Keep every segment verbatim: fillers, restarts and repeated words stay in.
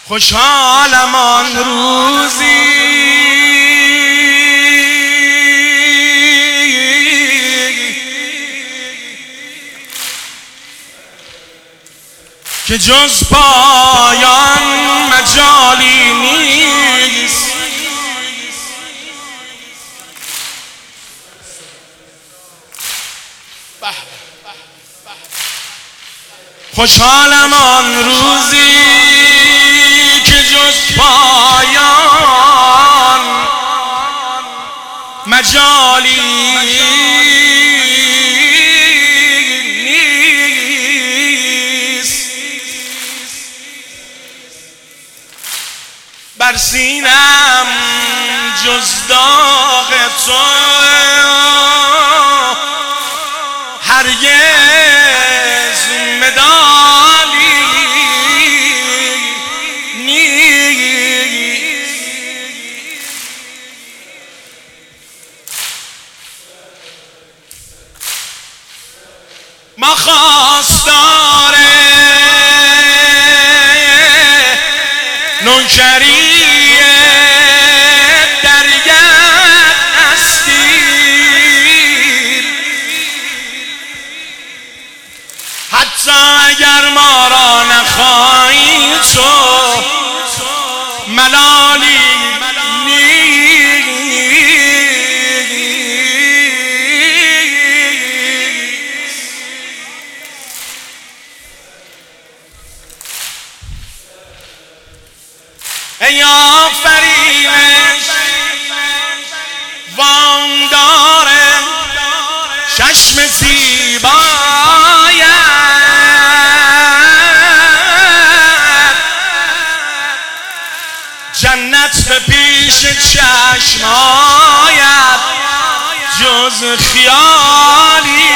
خوشحالم آن روزی که جز پایان مجالی نیست. خوشحالم آن روزی که جز پایان مجالی نیست. بر سینم جز داغ تو هرگز مدالی نیست. ما خواستار نوکری درگاه هستیم، حتی اگر ما را نخواهی تو ملالی نیست. ای آفرینش وامدار چشم زیبایت، جنت به پیش چشمایت جز خیالی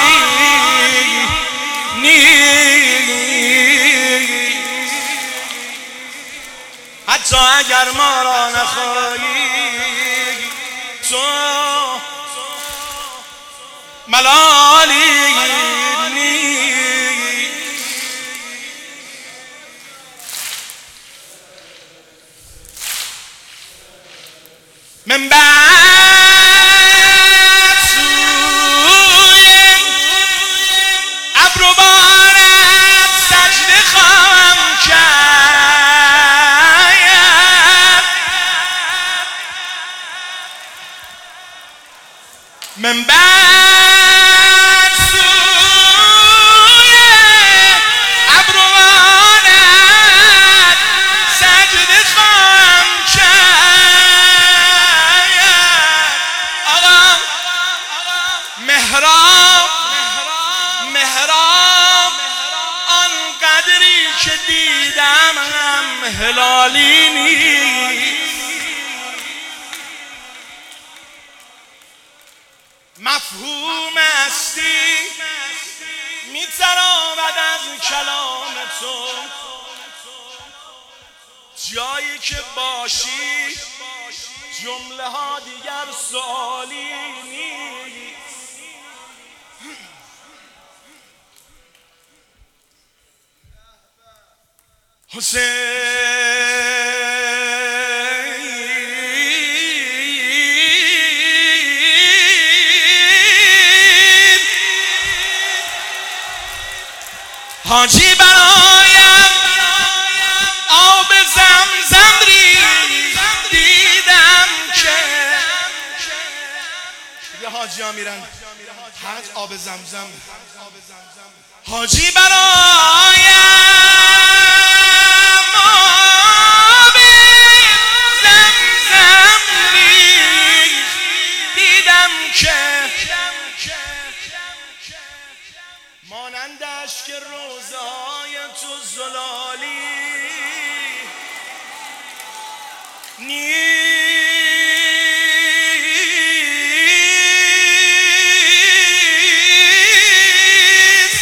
نیست. حتی اگر ما را نخواهی تو ملالی نیست. من بعد سوی ابروانت سجده خواهم کرد، من بعد سوی ابروانت سجده خواهم کرد. آقا محراب محراب آن قدری که دیدم هم هلالی نیست. مفهوم هستی می‌تراود از کلام تو، جایی که باشی جمله ها دیگر سوالی نیست. حسین حاجی برایم آب زمزم ریخت، دیدم که یه حاجی ها میرن حج آب زمزم. حاجی برایم آب زمزم ریخت، دیدم که مانندش که روزهای تو زلالی نیست.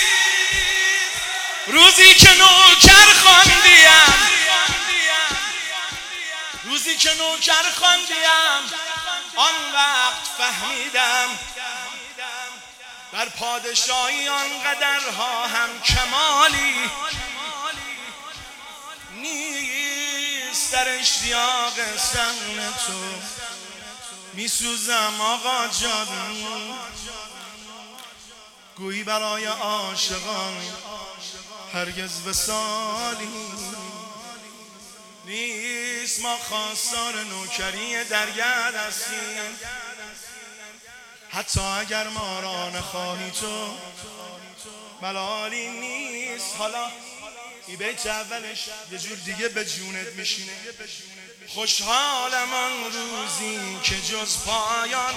روزی که نوکر خواندیم روزی که نوکر خواندیم آن وقت فهمیدم بر پادشاهی آنقدرها هم کمالی نیست. نیست در اشتیاق سن تو میسوزم آقا جان، گویی برای عاشقان هرگز وصالی نیست. ما خواستار نوکری درگرد هستیم، حتی اگر ما را نخواهی تو ملالی نیست. حالا این بیت اولش یه جور دیگه به جونت میشینه. خوشحالم آن روزی که جز پایان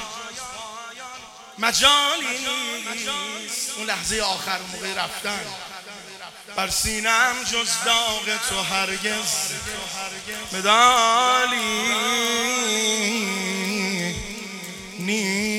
مجالی نیست. اون لحظه آخر موقع رفتن بر سینم جز داغ تو هرگز مدالی نیست.